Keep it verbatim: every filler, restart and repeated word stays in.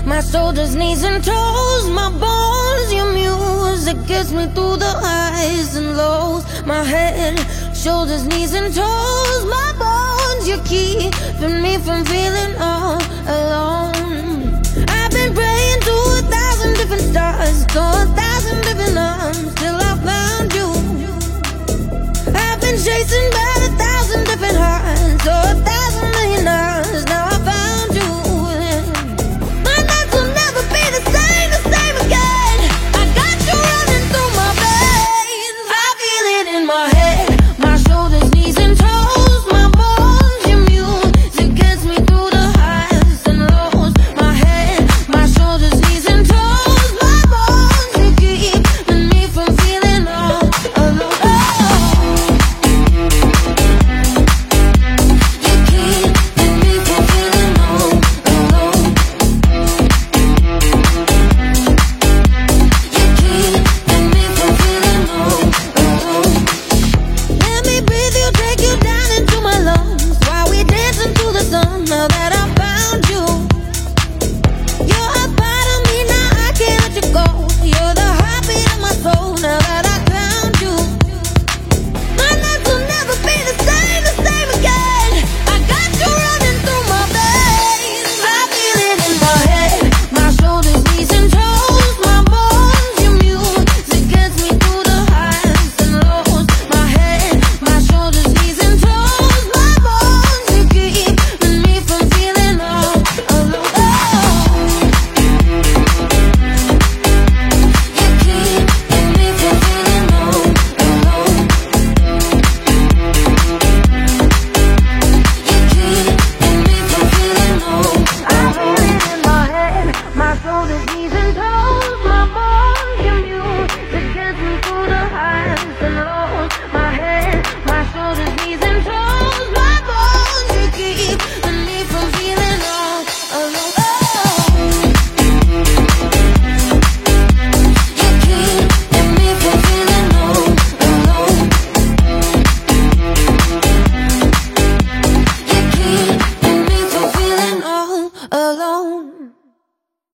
My shoulders, knees and toes, my bones, your music gets me through the highs and lows. My head, shoulders, knees and toes, my bones, you're keeping me from feeling all